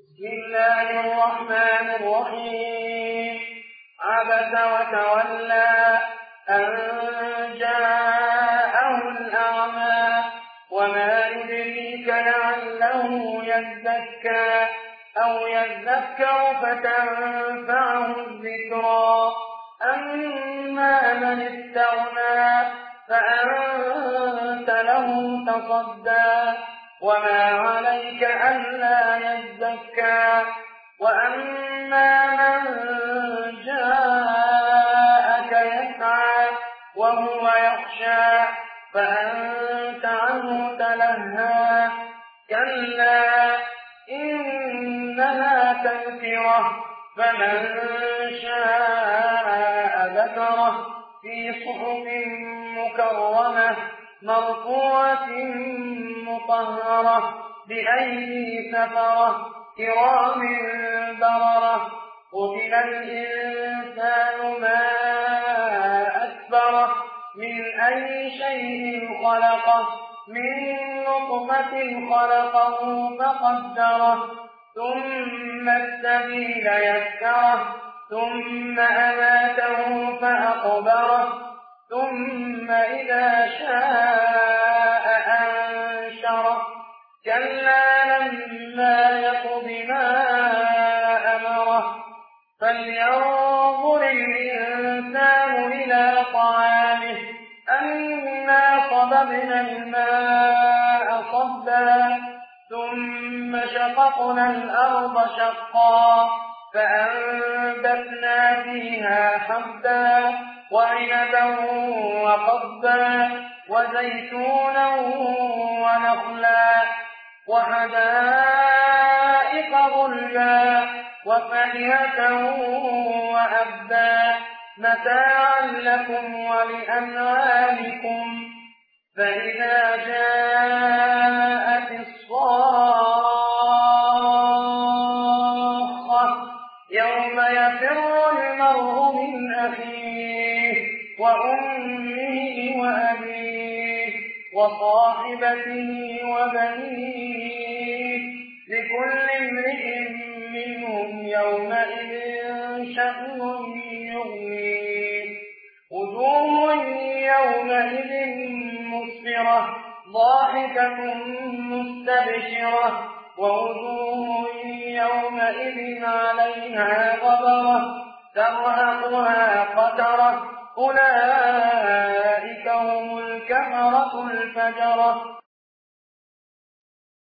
بسم الله الرحمن الرحيم. عبس وتولى أن جاءه الأعمى وما يدريك لعله يزكى أو يذكر فتنفعه الذكرى. أما من استغنى فأنت له تصدى وما عليك ألا يزكى. وأما من جاءك يسعى وهو يخشى فأنت عنه تلهى. كلا إنها تذكرة فمن شاء ذكره في صحف مكرمة مرفوعة مطهرة بأيدي سفرة كرام بررة. قتل الإنسان ما أكبره من أي شيء خلقه من نطفة خلقه فقدره ثم السبيل يسره ثم أماته فأقبره ثم إذا شاء أنشره. كلا لما يقض ما أمره فلينظر الإنسان إلى طعامه أنا صببنا الماء صبا ثم شققنا الأرض شقا فأنبتنا فيها حبا وعنبا وقضبا وزيتونا ونخلا وحدائق غلبا وفاكهة وأبا متاعا لكم ولأنعامكم. فإذا جاءت الصاخة يوم يفر المرء من أخيه وأمه وأبيه وصاحبته وبنيه لكل امرئ منهم يومئذ شأن يغنيه. وجوه يومئذ مسفرة ضاحكة مستبشرة ووجوه يومئذ عليها غبرة ترهقها قترة أولئك هم الكفرة الفجرة.